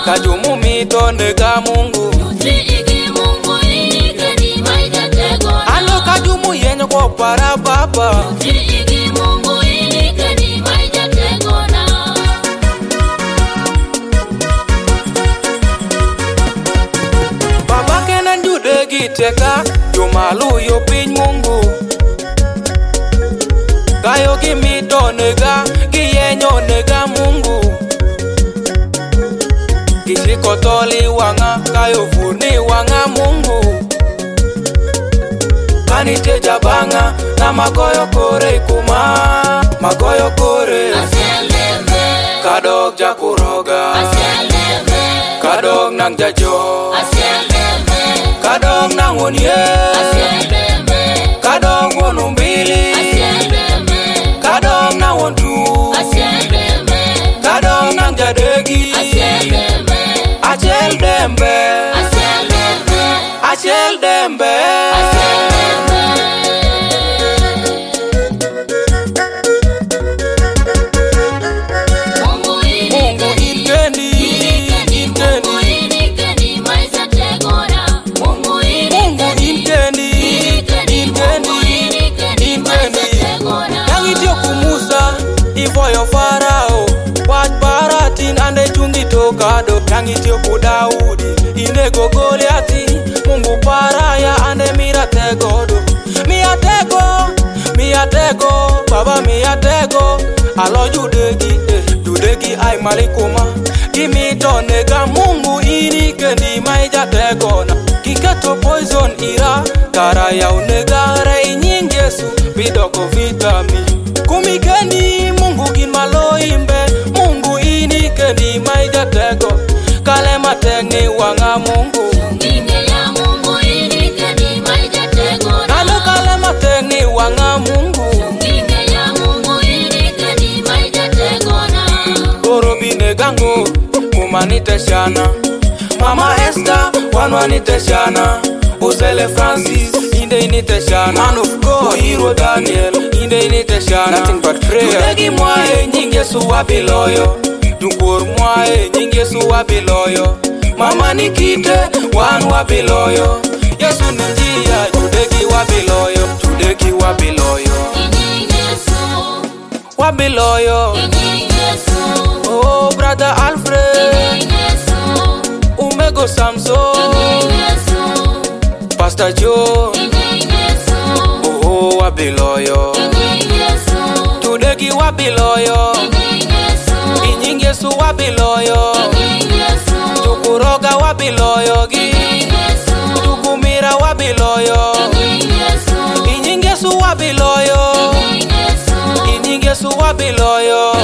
kajumu mito nega Mungu alo kajumu yenye kwa para baba baba kenan jude giteka jumalu yo piny Mungu kayo gimito nega giyenyo nega Mungu kishiko toli wanga kayo furni wanga Mungu kanite jabanga na magoyo kore kuma magoyo kore kadok jakuroga kadok nang jajo kadok nang unye kadok wonumbili kadok nang wontu kadok nang jadegi Achel dembe Achel dembe Mungu intendi Mungu intendi Nangitio kumusa ifoyo farao Waj baratin ande chungi tokado Nangitio ku Daudi inego Goliati Mungu paraya ande mirategodo Miatego baba miatego alo judegi ay malikuma Kimito nega Mungu ini kendi maijategona Kiketo poison ira karaya unega rei nying Yesu bidoko vitami Kumikendi Mungu kin maloimbe Mungu ini kendi maijatego Kale matengi wanga Mungu Nalo kale matengi wanga Mungu Gorobi negango kumanite shana Mama Esther wanwanite shana Uzele Francis inde inite shana Man of God Hero Daniel inde inite shana Nothing but prayer Tudegi mwae nyinge suwa biloyo Dukur mwae nyinge suwa biloyo Mama Nikite wan wa biloyo Yesu ninjia tudegi wa biloyo Tudegi wa biloyo Wa biloyo Oh brother Alfred Umego Samson Pastor Joe Oh wabiloyo Tudegi wabiloyo Inying Yesu wabiloyo Tukuroga wabiloyo gi Tukumira wabiloyo Inying Yesu wabiloyo Inying Yesu wabiloyo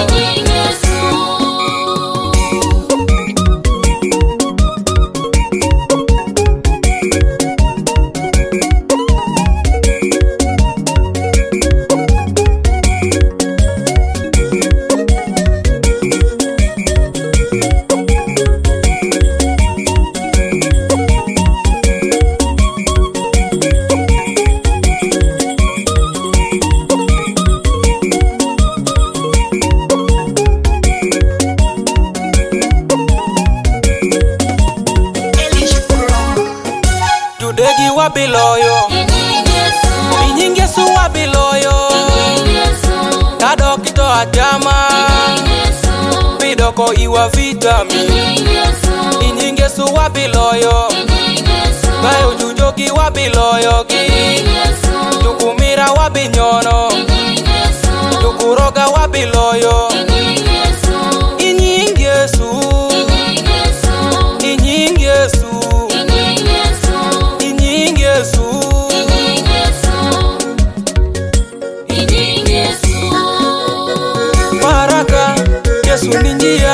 Tudegi wabiloyo Inying Yesu wabiloyo Kadokito ajama Bidoko iwa vitami Inying Yesu wabiloyo Kayo jujogi wabiloyo gi Tukumira wabinyono Tukuroga wabiloyo Inying Yesu Inying Yesu Baraka Yesu ninjia